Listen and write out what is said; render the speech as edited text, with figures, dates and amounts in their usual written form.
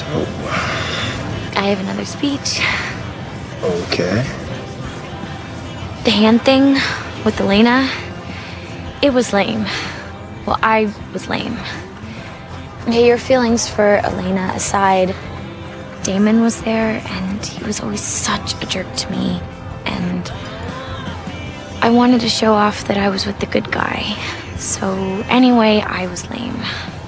I have another speech. Okay. The hand thing with Elena, it was lame. Well, I was lame. Okay, your feelings for Elena aside, Damon was there, and he was always such a jerk to me. And I wanted to show off that I was with the good guy. So anyway, I was lame.